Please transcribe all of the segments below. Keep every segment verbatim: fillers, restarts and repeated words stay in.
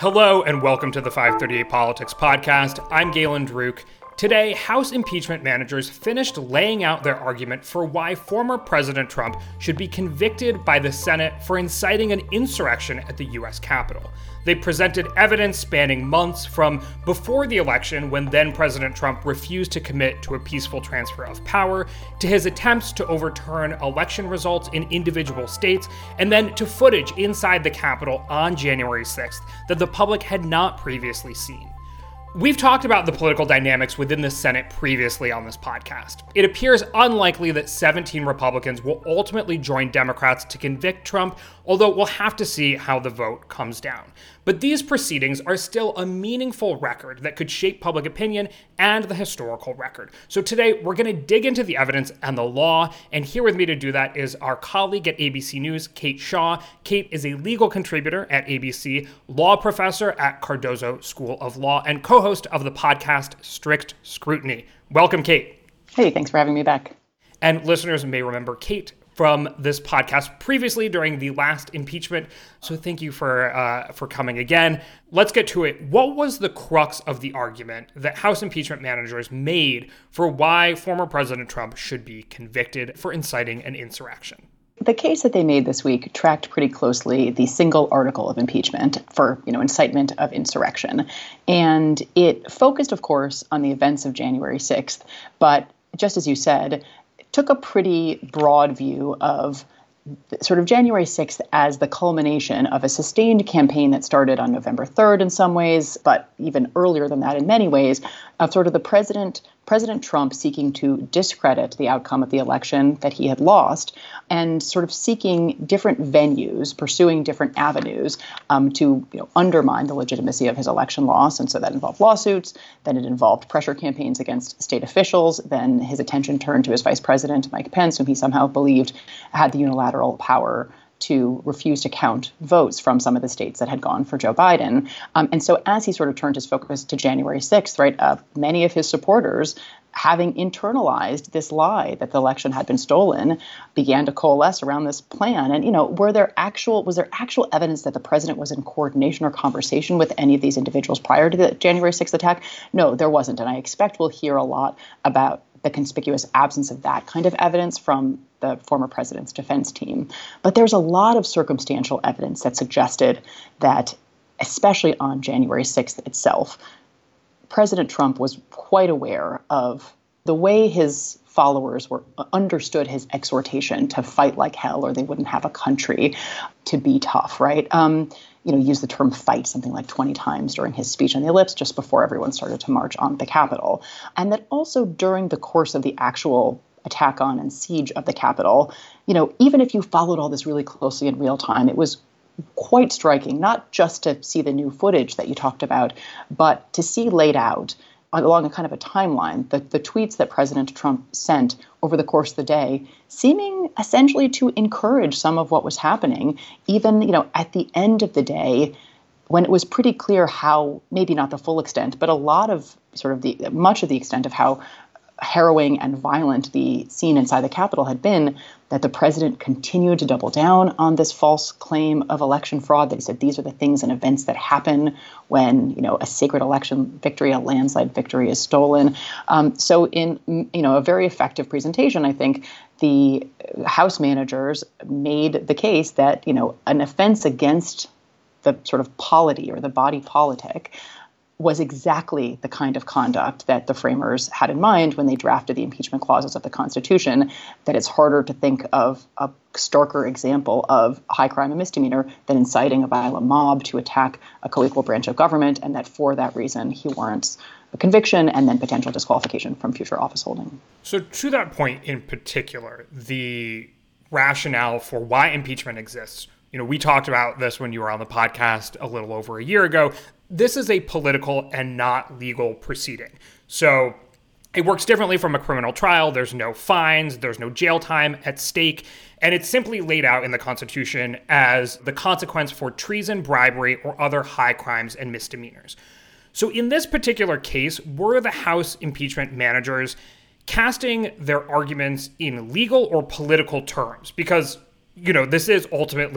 Hello and welcome to the five thirty-eight Politics Podcast. I'm Galen Druk. Today, House impeachment managers finished laying out their argument for why former President Trump should be convicted by the Senate for inciting an insurrection at the U S Capitol. They presented evidence spanning months from before the election, when then President Trump refused to commit to a peaceful transfer of power, to his attempts to overturn election results in individual states, and then to footage inside the Capitol on January sixth that the public had not previously seen. We've talked about the political dynamics within the Senate previously on this podcast. It appears unlikely that seventeen Republicans will ultimately join Democrats to convict Trump, although we'll have to see how the vote comes down. But these proceedings are still a meaningful record that could shape public opinion and the historical record. So today, we're going to dig into the evidence and the law, and here with me to do that is our colleague at A B C News, Kate Shaw. Kate is a legal contributor at A B C, law professor at Cardozo School of Law, and co-host of the podcast Strict Scrutiny. Welcome, Kate. Hey, thanks for having me back. And listeners may remember Kate from this podcast previously during the last impeachment. So thank you for uh, for coming again. Let's get to it. What was the crux of the argument that House impeachment managers made for why former President Trump should be convicted for inciting an insurrection? The case that they made this week tracked pretty closely the single article of impeachment for, you know, incitement of insurrection. And it focused, of course, on the events of January sixth. But just as you said, took a pretty broad view of sort of January sixth as the culmination of a sustained campaign that started on November third in some ways, but even earlier than that in many ways, of sort of the president, President Trump seeking to discredit the outcome of the election that he had lost and sort of seeking different venues, pursuing different avenues um, to you know, undermine the legitimacy of his election loss. And so that involved lawsuits, then it involved pressure campaigns against state officials, then his attention turned to his vice president, Mike Pence, whom he somehow believed had the unilateral power to refuse to count votes from some of the states that had gone for Joe Biden. Um, and so as he sort of turned his focus to January sixth, right, uh, many of his supporters, having internalized this lie that the election had been stolen, began to coalesce around this plan. And, you know, were there actual, was there actual evidence that the president was in coordination or conversation with any of these individuals prior to the January sixth attack? No, there wasn't. And I expect we'll hear a lot about the conspicuous absence of that kind of evidence from the former president's defense team. But there's a lot of circumstantial evidence that suggested that, especially on January sixth itself, President Trump was quite aware of the way his followers were understood his exhortation to fight like hell or they wouldn't have a country, to be tough, right? Um, you know, used the term fight something like twenty times during his speech on the ellipse just before everyone started to march on the Capitol. And that also during the course of the actual attack on and siege of the Capitol, you know, even if you followed all this really closely in real time, it was quite striking, not just to see the new footage that you talked about, but to see laid out along a kind of a timeline, the, the tweets that President Trump sent over the course of the day, seeming essentially to encourage some of what was happening, even, you know, at the end of the day, when it was pretty clear how, maybe not the full extent, but a lot of sort of the, much of the extent of how harrowing and violent the scene inside the Capitol had been, that the president continued to double down on this false claim of election fraud, that he said these are the things and events that happen when, you know, a sacred election victory, a landslide victory is stolen. Um, so in, you know, a very effective presentation, I think the House managers made the case that, you know, an offense against the sort of polity or the body politic was exactly the kind of conduct that the framers had in mind when they drafted the impeachment clauses of the Constitution, that it's harder to think of a starker example of high crime and misdemeanor than inciting a violent mob to attack a co-equal branch of government, and that for that reason he warrants a conviction and then potential disqualification from future office holding. So to that point in particular, the rationale for why impeachment exists, you know, we talked about this when you were on the podcast a little over a year ago. This is a political and not legal proceeding. So it works differently from a criminal trial. There's no fines, there's no jail time at stake, and it's simply laid out in the Constitution as the consequence for treason, bribery, or other high crimes and misdemeanors. So in this particular case, were the House impeachment managers casting their arguments in legal or political terms? Because, you know, this is ultimately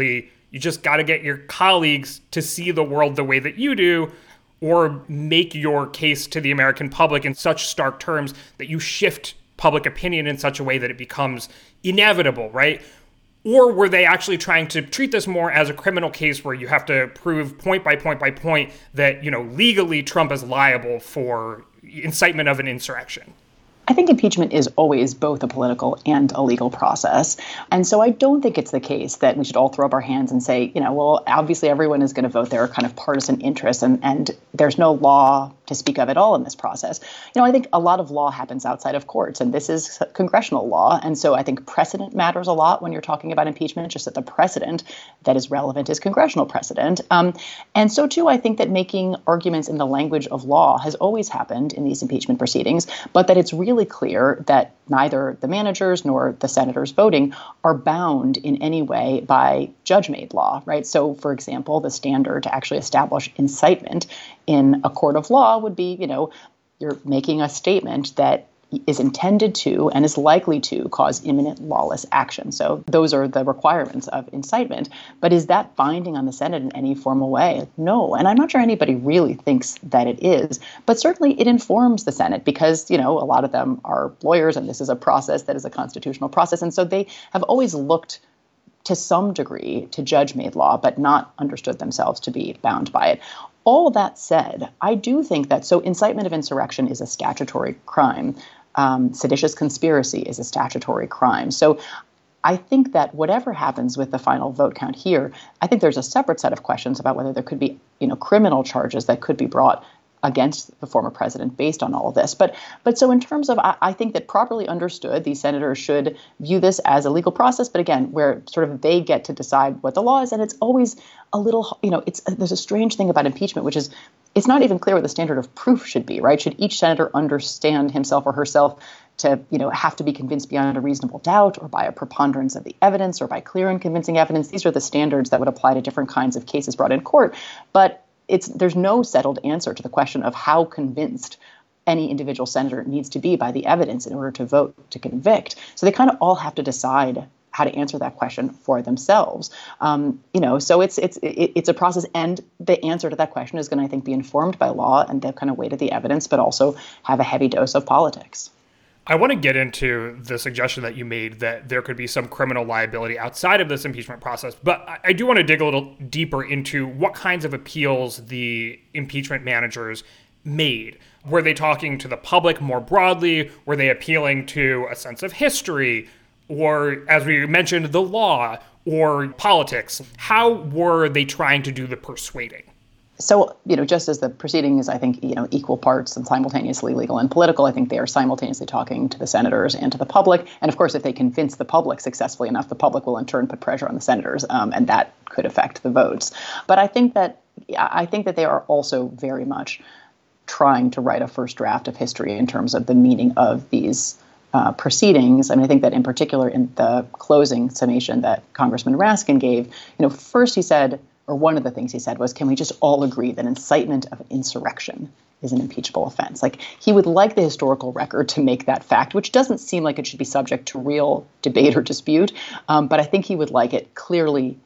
You just got to get your colleagues to see the world the way that you do, or make your case to the American public in such stark terms that you shift public opinion in such a way that it becomes inevitable, right? Or were they actually trying to treat this more as a criminal case where you have to prove point by point by point that, you know, legally Trump is liable for incitement of an insurrection? I think impeachment is always both a political and a legal process. And so I don't think it's the case that we should all throw up our hands and say, you know, well, obviously everyone is going to vote. There are kind of partisan interests, and, and there's no law to speak of at all in this process. You know, I think a lot of law happens outside of courts, and this is congressional law. And so I think precedent matters a lot when you're talking about impeachment, just that the precedent that is relevant is congressional precedent. Um, and so, too, I think that making arguments in the language of law has always happened in these impeachment proceedings, but that it's really clear that neither the managers nor the senators voting are bound in any way by judge-made law, right? So, for example, the standard to actually establish incitement in a court of law would be, you know, you're making a statement that is intended to and is likely to cause imminent lawless action. So those are the requirements of incitement. But is that binding on the Senate in any formal way? No. And I'm not sure anybody really thinks that it is. But certainly it informs the Senate because, you know, a lot of them are lawyers, and this is a process that is a constitutional process. And so they have always looked to some degree to judge-made law, but not understood themselves to be bound by it. All that said, I do think that, so incitement of insurrection is a statutory crime. Um, seditious conspiracy is a statutory crime. So I think that whatever happens with the final vote count here, I think there's a separate set of questions about whether there could be, you know, criminal charges that could be brought against the former president based on all of this. But but so in terms of, I, I think that properly understood, these senators should view this as a legal process. But again, where sort of they get to decide what the law is. And it's always a little, you know, it's there's a strange thing about impeachment, which is it's not even clear what the standard of proof should be, right? Should each senator understand himself or herself to, you know, have to be convinced beyond a reasonable doubt, or by a preponderance of the evidence, or by clear and convincing evidence? These are the standards that would apply to different kinds of cases brought in court. But it's there's no settled answer to the question of how convinced any individual senator needs to be by the evidence in order to vote to convict. So they kind of all have to decide how to answer that question for themselves. Um, you know, so it's it's it, it's a process, and the answer to that question is going to, I think, be informed by law and the kind of weight of the evidence, but also have a heavy dose of politics. I want to get into the suggestion that you made that there could be some criminal liability outside of this impeachment process, but I do want to dig a little deeper into what kinds of appeals the impeachment managers made. Were they talking to the public more broadly? Were they appealing to a sense of history? Or, as we mentioned, the law or politics? How were they trying to do the persuading? So, you know, just as the proceeding is, I think, you know, equal parts and simultaneously legal and political, I think they are simultaneously talking to the senators and to the public. And of course, if they convince the public successfully enough, the public will in turn put pressure on the senators, um, and that could affect the votes. But I think that I think that they are also very much trying to write a first draft of history in terms of the meaning of these uh, proceedings. I mean, I think that in particular in the closing summation that Congressman Raskin gave, you know, first he said, or one of the things he said was, can we just all agree that incitement of insurrection is an impeachable offense? Like, he would like the historical record to make that fact, which doesn't seem like it should be subject to real debate or dispute. Um, but I think he would like it clearly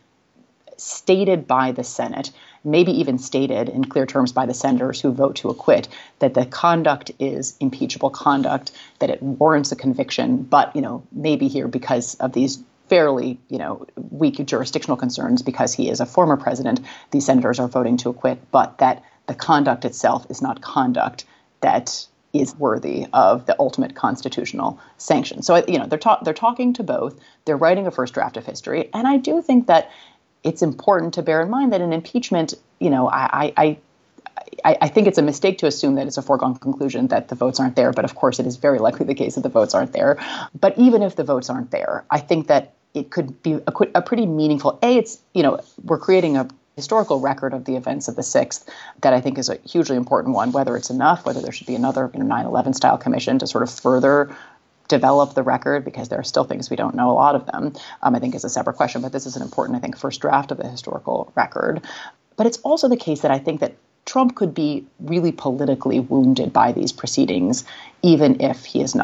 stated by the Senate, maybe even stated in clear terms by the senators who vote to acquit, that the conduct is impeachable conduct, that it warrants a conviction, but, you know, maybe here because of these fairly, you know, weak jurisdictional concerns, because he is a former president, these senators are voting to acquit, but that the conduct itself is not conduct that is worthy of the ultimate constitutional sanction. So, you know, they're ta- they're talking to both. They're writing a first draft of history, and I do think that it's important to bear in mind that in impeachment, you know, I, I, I, I think it's a mistake to assume that it's a foregone conclusion that the votes aren't there. But of course, it is very likely the case that the votes aren't there. But even if the votes aren't there, I think that it could be a, a pretty meaningful, A, it's, you know, we're creating a historical record of the events of the sixth that I think is a hugely important one, whether it's enough, whether there should be another, you know, nine eleven style commission to sort of further develop the record, because there are still things we don't know, a lot of them, um, I think is a separate question. But this is an important, I think, first draft of the historical record. But it's also the case that I think that Trump could be really politically wounded by these proceedings, even if he is not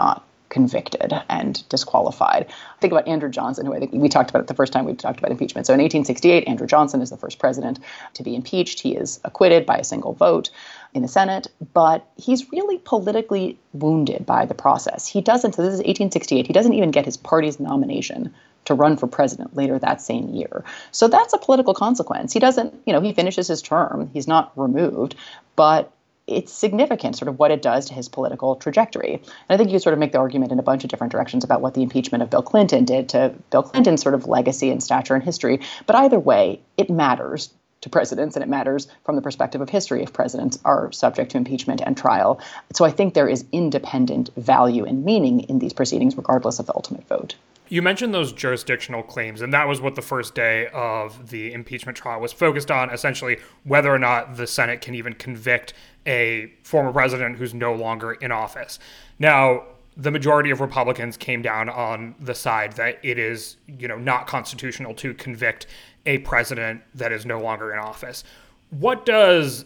convicted and disqualified. Think about Andrew Johnson, who I think we talked about it the first time we talked about impeachment. So in eighteen sixty-eight, Andrew Johnson is the first president to be impeached. He is acquitted by a single vote in the Senate, but he's really politically wounded by the process. He doesn't, so this is eighteen sixty-eight, he doesn't even get his party's nomination to run for president later that same year. So that's a political consequence. He doesn't, you know, he finishes his term, he's not removed, but it's significant sort of what it does to his political trajectory. And I think you sort of make the argument in a bunch of different directions about what the impeachment of Bill Clinton did to Bill Clinton's sort of legacy and stature in history. But either way, it matters to presidents, and it matters from the perspective of history if presidents are subject to impeachment and trial. So I think there is independent value and meaning in these proceedings, regardless of the ultimate vote. You mentioned those jurisdictional claims, and that was what the first day of the impeachment trial was focused on, essentially whether or not the Senate can even convict a former president who's no longer in office. Now, the majority of Republicans came down on the side that it is, you know, not constitutional to convict a president that is no longer in office. What does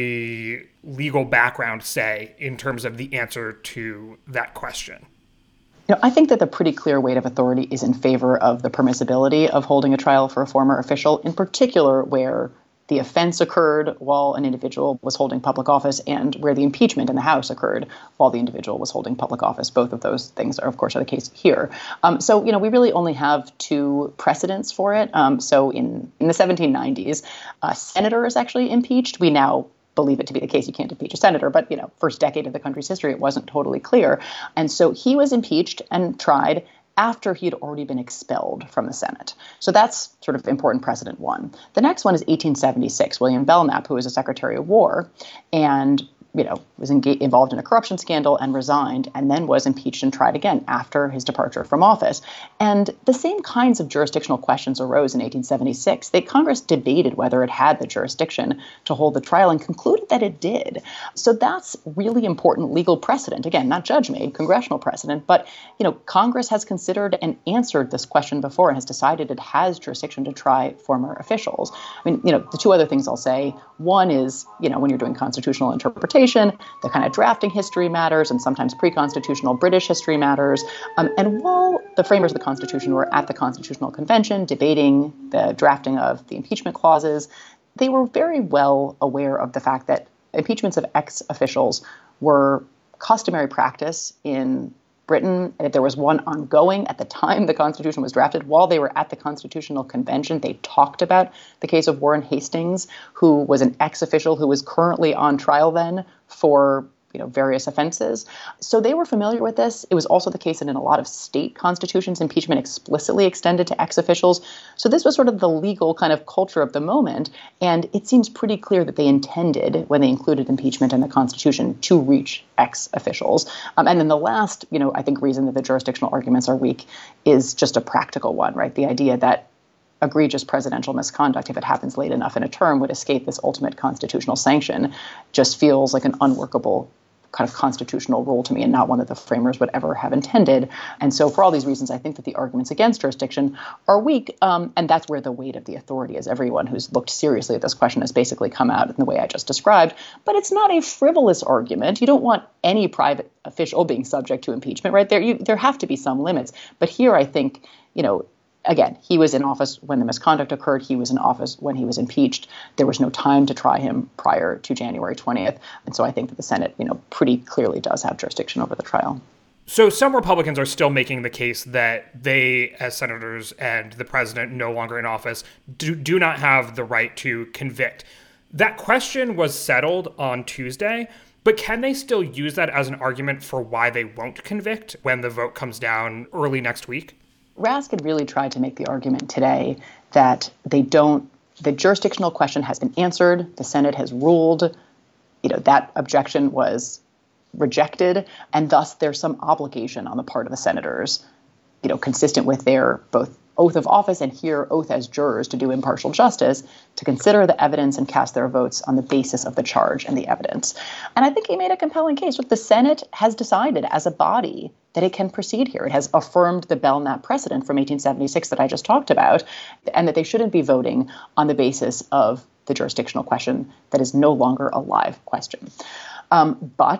the legal background say in terms of the answer to that question? You know, I think that the pretty clear weight of authority is in favor of the permissibility of holding a trial for a former official, in particular where the offense occurred while an individual was holding public office and where the impeachment in the House occurred while the individual was holding public office. Both of those things are, of course, are the case here. Um, so, you know, we really only have two precedents for it. Um, so in, in the seventeen nineties, a senator is actually impeached. We now believe it to be the case. You can't impeach a senator, but, you know, first decade of the country's history, it wasn't totally clear. And so he was impeached and tried after he had already been expelled from the Senate. So that's sort of important precedent one. The next one is eighteen seventy-six, William Belknap, who was a Secretary of War and, you know, was engaged, involved in a corruption scandal and resigned, and then was impeached and tried again after his departure from office. And the same kinds of jurisdictional questions arose in eighteen seventy-six. The Congress debated whether it had the jurisdiction to hold the trial and concluded that it did. So that's really important legal precedent. Again, not judge-made, congressional precedent, but, you know, Congress has considered and answered this question before and has decided it has jurisdiction to try former officials. I mean, you know, the two other things I'll say, one is, you know, when you're doing constitutional interpretation, the kind of drafting history matters, and sometimes pre-constitutional British history matters. Um, and while the framers of the Constitution were at the Constitutional Convention debating the drafting of the impeachment clauses, they were very well aware of the fact that impeachments of ex-officials were customary practice in Britain. And if there was one ongoing at the time the Constitution was drafted, while they were at the Constitutional Convention, they talked about the case of Warren Hastings, who was an ex-official who was currently on trial then for, you know, various offenses. So they were familiar with this. It was also the case that in a lot of state constitutions, impeachment explicitly extended to ex-officials. So this was sort of the legal kind of culture of the moment. And it seems pretty clear that they intended, when they included impeachment in the Constitution, to reach ex-officials. Um, and then the last, you know, I think reason that the jurisdictional arguments are weak is just a practical one, right? The idea that egregious presidential misconduct, if it happens late enough in a term, would escape this ultimate constitutional sanction just feels like an unworkable kind of constitutional rule to me, and not one that the framers would ever have intended. And so for all these reasons, I think that the arguments against jurisdiction are weak, um, and that's where the weight of the authority is. Everyone who's looked seriously at this question has basically come out in the way I just described. But it's not a frivolous argument. You don't want any private official being subject to impeachment, right? There, you, there have to be some limits. But here, I think, you know, again, he was in office when the misconduct occurred. He was in office when he was impeached. There was no time to try him prior to January twentieth. And so I think that the Senate, you know, pretty clearly does have jurisdiction over the trial. So some Republicans are still making the case that they, as senators and the president no longer in office, do, do not have the right to convict. That question was settled on Tuesday, but can they still use that as an argument for why they won't convict when the vote comes down early next week? Raskin really tried to make the argument today that they don't, the jurisdictional question has been answered, the Senate has ruled, you know, that objection was rejected, and thus there's some obligation on the part of the senators, you know, consistent with their both oath of office and here oath as jurors to do impartial justice, to consider the evidence and cast their votes on the basis of the charge and the evidence. And I think he made a compelling case. Look, the Senate has decided as a body that it can proceed here. It has affirmed the Belknap precedent from eighteen seventy-six that I just talked about, and that they shouldn't be voting on the basis of the jurisdictional question that is no longer a live question. Um, but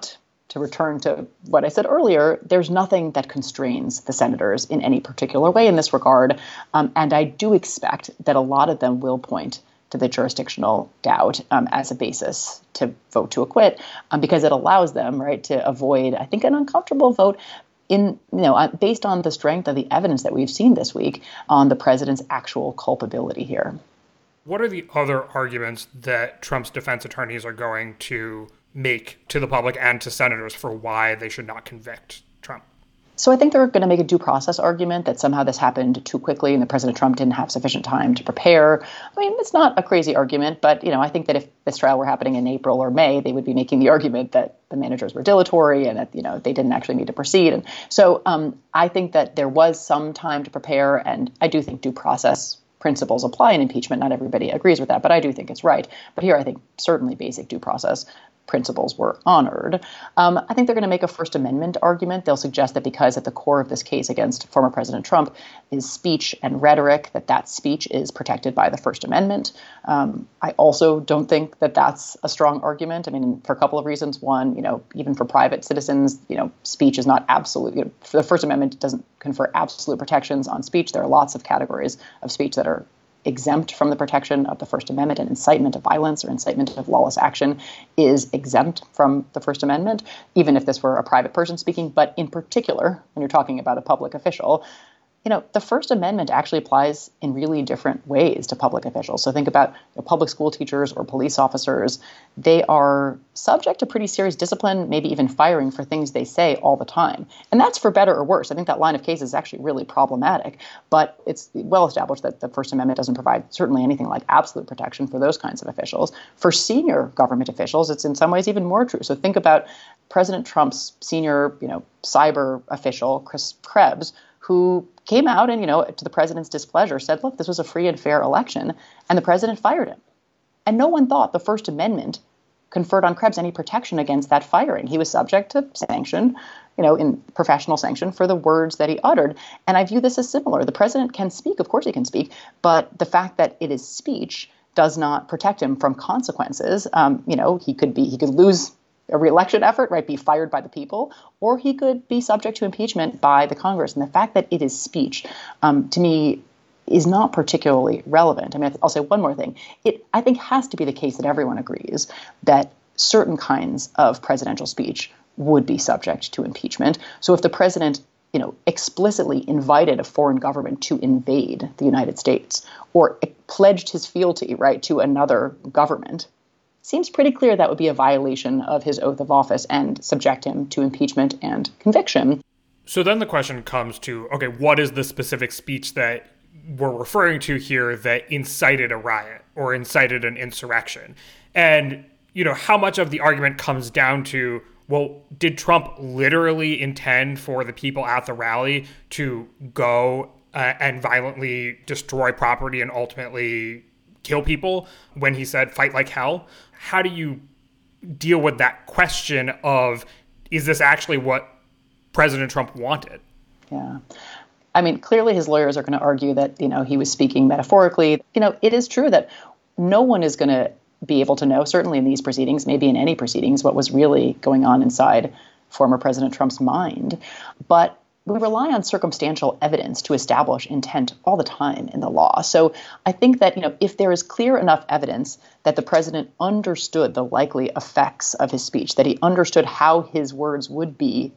to return to what I said earlier, there's nothing that constrains the senators in any particular way in this regard. Um, and I do expect that a lot of them will point to the jurisdictional doubt um, as a basis to vote to acquit, um, because it allows them, right, to avoid, I think, an uncomfortable vote in, you know, uh, based on the strength of the evidence that we've seen this week on the president's actual culpability here. What are the other arguments that Trump's defense attorneys are going to make to the public and to senators for why they should not convict Trump? So I think they're going to make a due process argument that somehow this happened too quickly and that President Trump didn't have sufficient time to prepare. I mean, it's not a crazy argument, but, you know, I think that if this trial were happening in April or May, they would be making the argument that the managers were dilatory and that, you know, they didn't actually need to proceed. And so um, I think that there was some time to prepare, and I do think due process principles apply in impeachment. Not everybody agrees with that, but I do think it's right. But here, I think certainly basic due process principles were honored. Um, I think they're going to make a First Amendment argument. They'll suggest that because at the core of this case against former President Trump is speech and rhetoric, that that speech is protected by the First Amendment. Um, I also don't think that that's a strong argument. I mean, for a couple of reasons. One, you know, even for private citizens, you know, speech is not absolute. You know, the First Amendment doesn't confer absolute protections on speech. There are lots of categories of speech that are exempt from the protection of the First Amendment, and incitement of violence or incitement of lawless action is exempt from the First Amendment, even if this were a private person speaking. But in particular, when you're talking about a public official, you know, the First Amendment actually applies in really different ways to public officials. So think about, you know, public school teachers or police officers. They are subject to pretty serious discipline, maybe even firing for things they say all the time. And that's for better or worse. I think that line of cases is actually really problematic. But it's well established that the First Amendment doesn't provide certainly anything like absolute protection for those kinds of officials. For senior government officials, it's in some ways even more true. So think about President Trump's senior, you know, cyber official, Chris Krebs, who came out and, you know, to the president's displeasure, said, look, this was a free and fair election, and the president fired him. And no one thought the First Amendment conferred on Krebs any protection against that firing. He was subject to sanction, you know, in professional sanction for the words that he uttered. And I view this as similar. The president can speak, of course he can speak, but the fact that it is speech does not protect him from consequences. Um, you know, he could be, he could lose a re-election effort, right, be fired by the people, or he could be subject to impeachment by the Congress. And the fact that it is speech, um, to me, is not particularly relevant. I mean, I'll say one more thing. It, I think, has to be the case that everyone agrees that certain kinds of presidential speech would be subject to impeachment. So if the president, you know, explicitly invited a foreign government to invade the United States or pledged his fealty, right, to another government, seems pretty clear that would be a violation of his oath of office and subject him to impeachment and conviction. So then the question comes to, okay, what is the specific speech that we're referring to here that incited a riot or incited an insurrection? And, you know, how much of the argument comes down to, well, did Trump literally intend for the people at the rally to go uh, and violently destroy property and ultimately kill people when he said fight like hell? How do you deal with that question of, is this actually what President Trump wanted? Yeah. I mean, clearly his lawyers are going to argue that, you know, he was speaking metaphorically. You know, it is true that no one is going to be able to know, certainly in these proceedings, maybe in any proceedings, what was really going on inside former President Trump's mind. But we rely on circumstantial evidence to establish intent all the time in the law. So I think that, you know, if there is clear enough evidence that the president understood the likely effects of his speech, that he understood how his words would be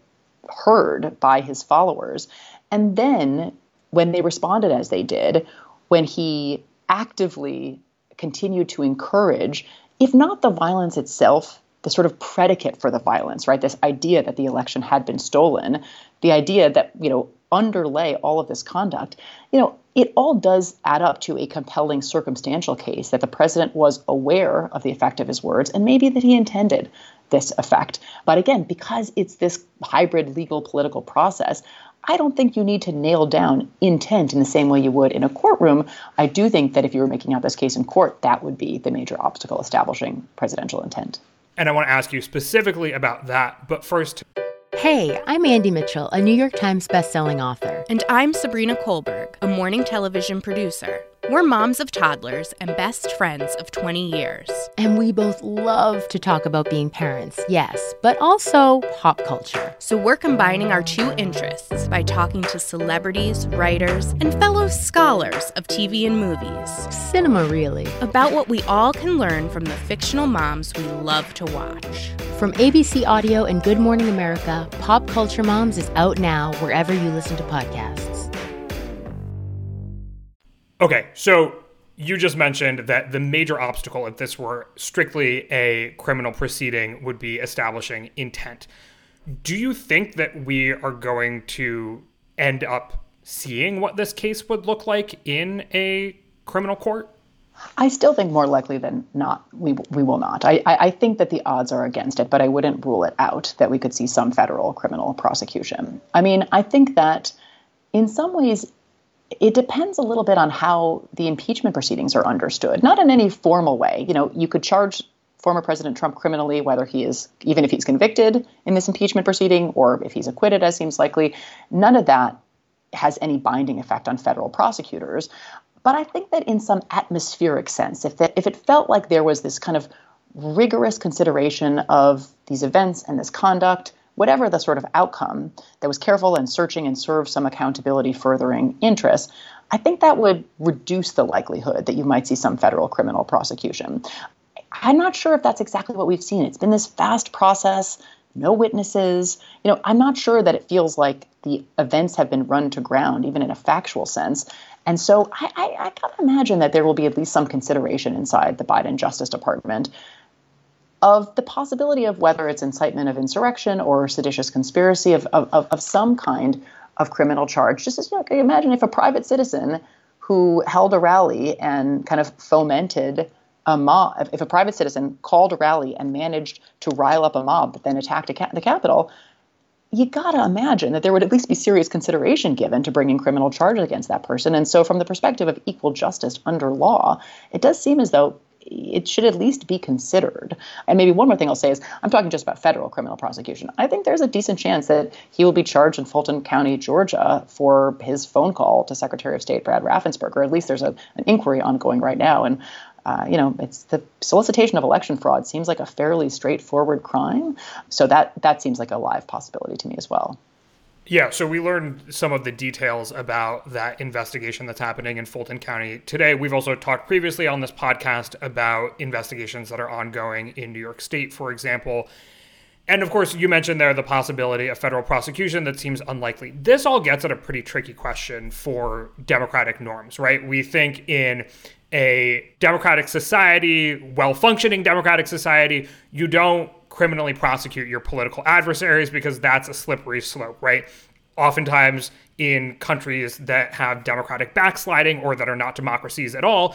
heard by his followers, and then when they responded as they did, when he actively continued to encourage, if not the violence itself, the sort of predicate for the violence, right? This idea that the election had been stolen, the idea that, you know, underlay all of this conduct, you know, it all does add up to a compelling circumstantial case that the president was aware of the effect of his words and maybe that he intended this effect. But again, because it's this hybrid legal political process, I don't think you need to nail down intent in the same way you would in a courtroom. I do think that if you were making out this case in court, that would be the major obstacle establishing presidential intent. And I want to ask you specifically about that. But first, hey, I'm Andy Mitchell, a New York Times bestselling author. And I'm Sabrina Kohlberg, a morning television producer. We're moms of toddlers and best friends of twenty years. And we both love to talk about being parents, yes, but also pop culture. So we're combining our two interests by talking to celebrities, writers, and fellow scholars of T V and movies. Cinema, really. About what we all can learn from the fictional moms we love to watch. From A B C Audio and Good Morning America, Pop Culture Moms is out now wherever you listen to podcasts. Okay, so you just mentioned that the major obstacle, if this were strictly a criminal proceeding, would be establishing intent. Do you think that we are going to end up seeing what this case would look like in a criminal court? I still think more likely than not, we we will not. I, I, I think that the odds are against it, but I wouldn't rule it out that we could see some federal criminal prosecution. I mean, I think that in some ways, it depends a little bit on how the impeachment proceedings are understood, not in any formal way. You know, you could charge former President Trump criminally, whether he is, even if he's convicted in this impeachment proceeding or if he's acquitted, as seems likely. None of that has any binding effect on federal prosecutors. But I think that in some atmospheric sense, if that, if it felt like there was this kind of rigorous consideration of these events and this conduct, whatever the sort of outcome, that was careful and searching and served some accountability furthering interest, I think that would reduce the likelihood that you might see some federal criminal prosecution. I'm not sure if that's exactly what we've seen. It's been this fast process, no witnesses. You know, I'm not sure that it feels like the events have been run to ground, even in a factual sense. And so I, I, I gotta imagine that there will be at least some consideration inside the Biden Justice Department of the possibility of whether it's incitement of insurrection or seditious conspiracy of, of, of some kind of criminal charge. Just as, you know, can you imagine if a private citizen who held a rally and kind of fomented a mob, if a private citizen called a rally and managed to rile up a mob but then attacked a ca- the Capitol, you got to imagine that there would at least be serious consideration given to bringing criminal charges against that person. And so from the perspective of equal justice under law, it does seem as though it should at least be considered. And maybe one more thing I'll say is, I'm talking just about federal criminal prosecution. I think there's a decent chance that he will be charged in Fulton County, Georgia, for his phone call to Secretary of State Brad Raffensperger, or at least there's a, an inquiry ongoing right now. And, uh, you know, it's the solicitation of election fraud seems like a fairly straightforward crime. So that that seems like a live possibility to me as well. Yeah, so we learned some of the details about that investigation that's happening in Fulton County today. We've also talked previously on this podcast about investigations that are ongoing in New York State, for example. And of course, you mentioned there the possibility of federal prosecution. That seems unlikely. This all gets at a pretty tricky question for democratic norms, right? We think in a democratic society, well-functioning democratic society, you don't criminally prosecute your political adversaries because that's a slippery slope, right? Oftentimes in countries that have democratic backsliding or that are not democracies at all,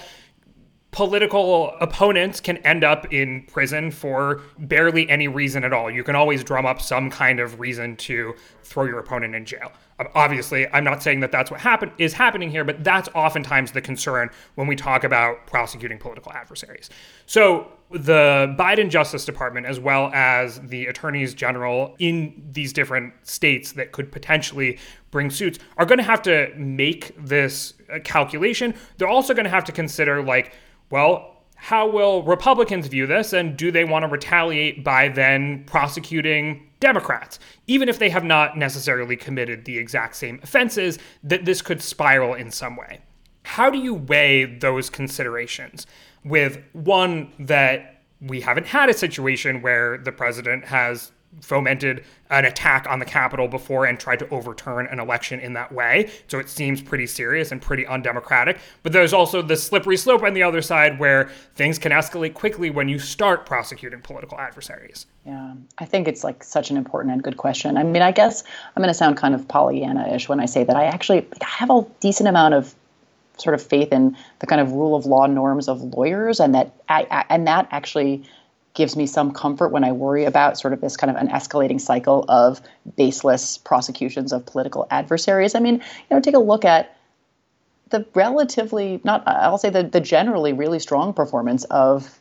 political opponents can end up in prison for barely any reason at all. You can always drum up some kind of reason to throw your opponent in jail. Obviously, I'm not saying that that's what happen- is happening here, but that's oftentimes the concern when we talk about prosecuting political adversaries. So the Biden Justice Department, as well as the attorneys general in these different states that could potentially bring suits, are going to have to make this calculation. They're also going to have to consider, like, well, how will Republicans view this, and do they want to retaliate by then prosecuting Democrats, even if they have not necessarily committed the exact same offenses, that this could spiral in some way? How do you weigh those considerations with, one, that we haven't had a situation where the president has fomented an attack on the Capitol before and tried to overturn an election in that way. So it seems pretty serious and pretty undemocratic. But there's also the slippery slope on the other side where things can escalate quickly when you start prosecuting political adversaries. Yeah, I think it's like such an important and good question. I mean, I guess I'm going to sound kind of Pollyanna-ish when I say that I actually have a decent amount of sort of faith in the kind of rule of law norms of lawyers, and that I, I, and that actually gives me some comfort when I worry about sort of this kind of an escalating cycle of baseless prosecutions of political adversaries. I mean, you know, take a look at the relatively, not, I'll say the, the generally really strong performance of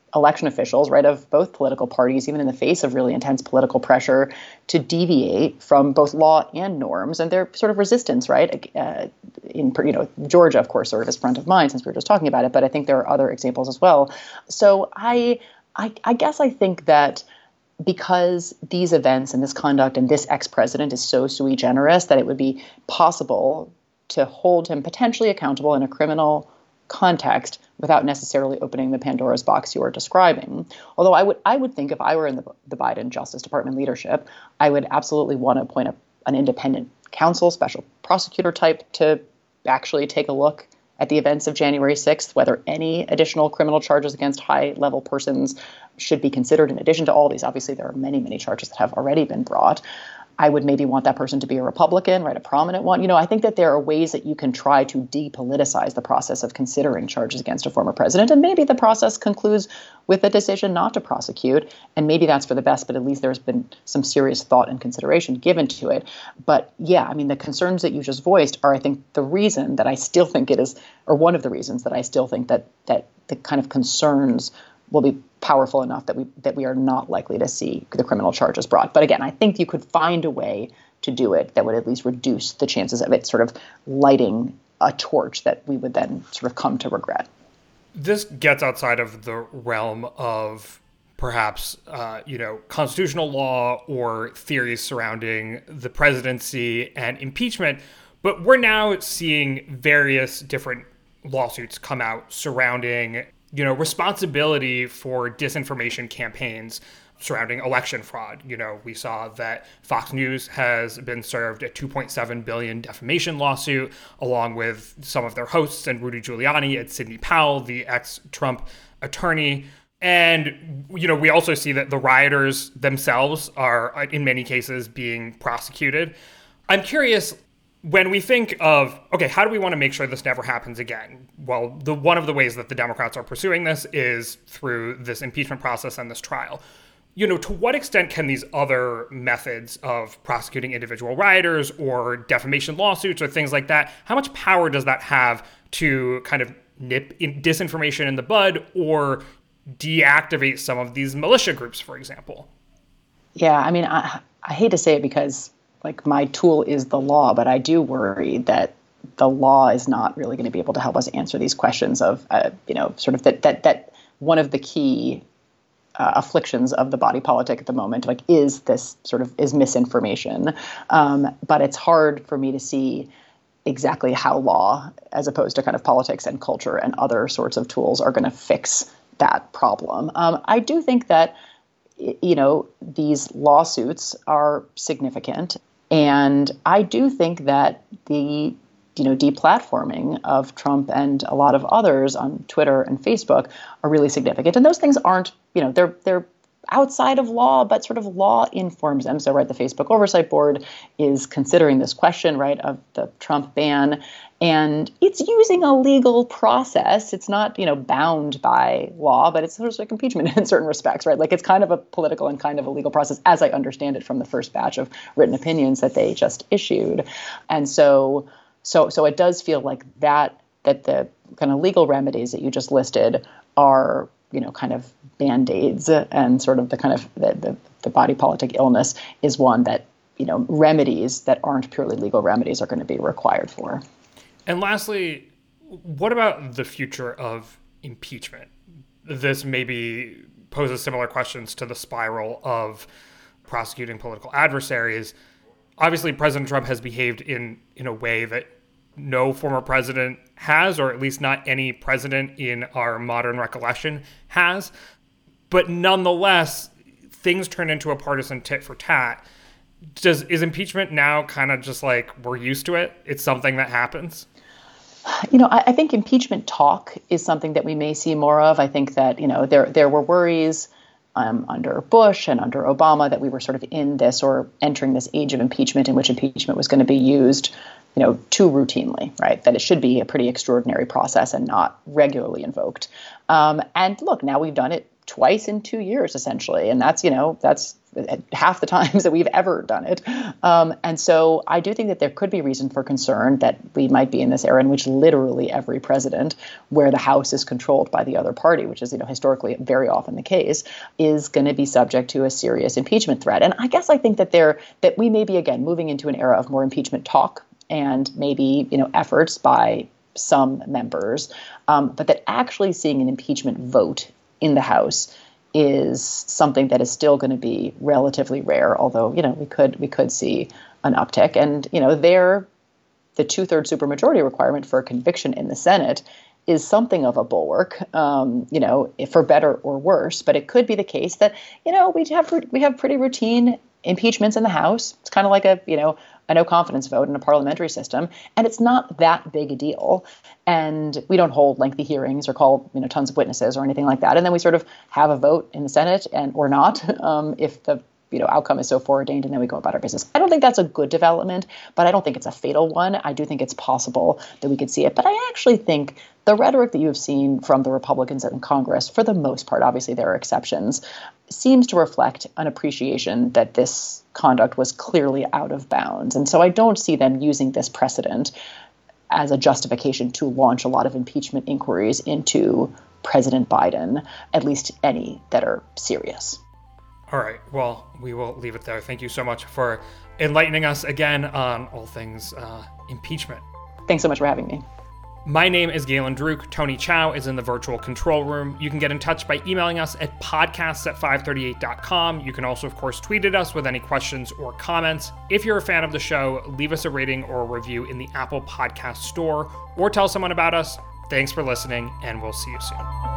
election officials, right, of both political parties, even in the face of really intense political pressure, to deviate from both law and norms, and their sort of resistance, right? Uh, in you know, Georgia, of course, sort of is front of mind since we were just talking about it, but I think there are other examples as well. So I, I, I guess I think that because these events and this conduct and this ex-president is so sui generis, that it would be possible to hold him potentially accountable in a criminal context without necessarily opening the Pandora's box you are describing. Although I would I would think if I were in the, the Biden Justice Department leadership, I would absolutely want to appoint a, an independent counsel, special prosecutor type, to actually take a look at the events of January sixth, whether any additional criminal charges against high-level persons should be considered in addition to all these. Obviously, there are many, many charges that have already been brought. I would maybe want that person to be a Republican, right, a prominent one. You know, I think that there are ways that you can try to depoliticize the process of considering charges against a former president. And maybe the process concludes with a decision not to prosecute. And maybe that's for the best, but at least there's been some serious thought and consideration given to it. But yeah, I mean, the concerns that you just voiced are, I think, the reason that I still think it is, or one of the reasons that I still think that that the kind of concerns will be powerful enough that we that we are not likely to see the criminal charges brought. But again, I think you could find a way to do it that would at least reduce the chances of it sort of lighting a torch that we would then sort of come to regret. This gets outside of the realm of perhaps, uh, you know, constitutional law or theories surrounding the presidency and impeachment, but we're now seeing various different lawsuits come out surrounding, you know, responsibility for disinformation campaigns surrounding election fraud. You know, we saw that Fox News has been served a two point seven billion dollars defamation lawsuit, along with some of their hosts and Rudy Giuliani and Sidney Powell, the ex-Trump attorney. And, you know, we also see that the rioters themselves are, in many cases, being prosecuted. I'm curious, when we think of, okay, how do we want to make sure this never happens again? Well, the one of the ways that the Democrats are pursuing this is through this impeachment process and this trial. You know, to what extent can these other methods of prosecuting individual rioters or defamation lawsuits or things like that, how much power does that have to kind of nip in disinformation in the bud or deactivate some of these militia groups, for example? Yeah, I mean, I, I hate to say it because like my tool is the law, but I do worry that the law is not really going to be able to help us answer these questions of, uh, you know, sort of that that that one of the key uh, afflictions of the body politic at the moment, like, is this sort of is misinformation. Um, but it's hard for me to see exactly how law, as opposed to kind of politics and culture and other sorts of tools, are going to fix that problem. Um, I do think that, you know, these lawsuits are significant. And I do think that the, you know, deplatforming of Trump and a lot of others on Twitter and Facebook are really significant. And those things aren't, you know, they're they're outside of law, but sort of law informs them. So, right, the Facebook Oversight Board is considering this question, right, of the Trump ban. And it's using a legal process. It's not, you know, bound by law, but it's sort of like impeachment in certain respects, right? Like, it's kind of a political and kind of a legal process, as I understand it from the first batch of written opinions that they just issued. And so, so, so it does feel like that, that the kind of legal remedies that you just listed are, you know, kind of band-aids, and sort of the kind of the, the, the body politic illness is one that, you know, remedies that aren't purely legal remedies are going to be required for. And lastly, what about the future of impeachment? This maybe poses similar questions to the spiral of prosecuting political adversaries. Obviously, President Trump has behaved in, in a way that no former president has, or at least not any president in our modern recollection has. But nonetheless, things turn into a partisan tit for tat. Does is impeachment now kind of just like we're used to it? It's something that happens? You know, I, I think impeachment talk is something that we may see more of. I think that, you know, there there were worries um, under Bush and under Obama that we were sort of in this or entering this age of impeachment in which impeachment was going to be used, you know, too routinely, right? That it should be a pretty extraordinary process and not regularly invoked. Um, and look, now we've done it twice in two years, essentially. And that's, you know, that's half the times that we've ever done it. Um, and so I do think that there could be reason for concern that we might be in this era in which literally every president, where the House is controlled by the other party, which is, you know, historically very often the case, is going to be subject to a serious impeachment threat. And I guess I think that there that we may be, again, moving into an era of more impeachment talk and maybe, you know, efforts by some members, um, but that actually seeing an impeachment vote in the House is something that is still going to be relatively rare, although, you know, we could we could see an uptick. And, you know, there, the two-thirds supermajority requirement for a conviction in the Senate is something of a bulwark, um, you know, for better or worse. But it could be the case that, you know, we have we have pretty routine impeachments in the House. It's kind of like a, you know, a no confidence vote in a parliamentary system. And it's not that big a deal. And we don't hold lengthy hearings or call, you know, tons of witnesses or anything like that. And then we sort of have a vote in the Senate and or not um, if the, you know, outcome is so foreordained, and then we go about our business. I don't think that's a good development, but I don't think it's a fatal one. I do think it's possible that we could see it. But I actually think the rhetoric that you have seen from the Republicans in Congress, for the most part, obviously there are exceptions, seems to reflect an appreciation that this conduct was clearly out of bounds. And so I don't see them using this precedent as a justification to launch a lot of impeachment inquiries into President Biden, at least any that are serious. All right. Well, we will leave it there. Thank you so much for enlightening us again on all things uh, impeachment. Thanks so much for having me. My name is Galen Druk. Tony Chow is in the virtual control room. You can get in touch by emailing us at podcasts at five thirty-eight dot com. You can also, of course, tweet at us with any questions or comments. If you're a fan of the show, leave us a rating or a review in the Apple Podcast Store or tell someone about us. Thanks for listening, and we'll see you soon.